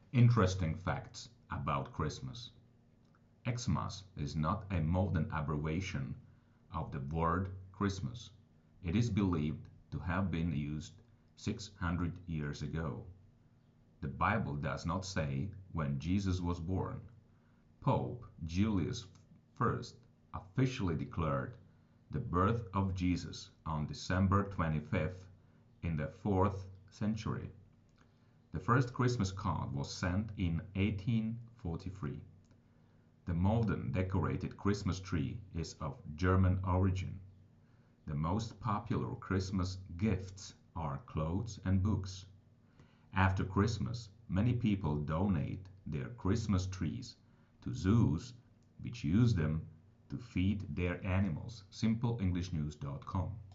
Interesting facts about Christmas. Xmas is not a modern abbreviation of the word Christmas. It is believed to have been used 600 years ago. The Bible does not say when Jesus was born. Pope Julius I officially declared the birth of Jesus on December 25th in the 4th century. The first Christmas card was sent in 1843. The modern decorated Christmas tree is of German origin. The most popular Christmas gifts are clothes and books. After Christmas, many people donate their Christmas trees to zoos which use them to feed their animals. SimpleEnglishNews.com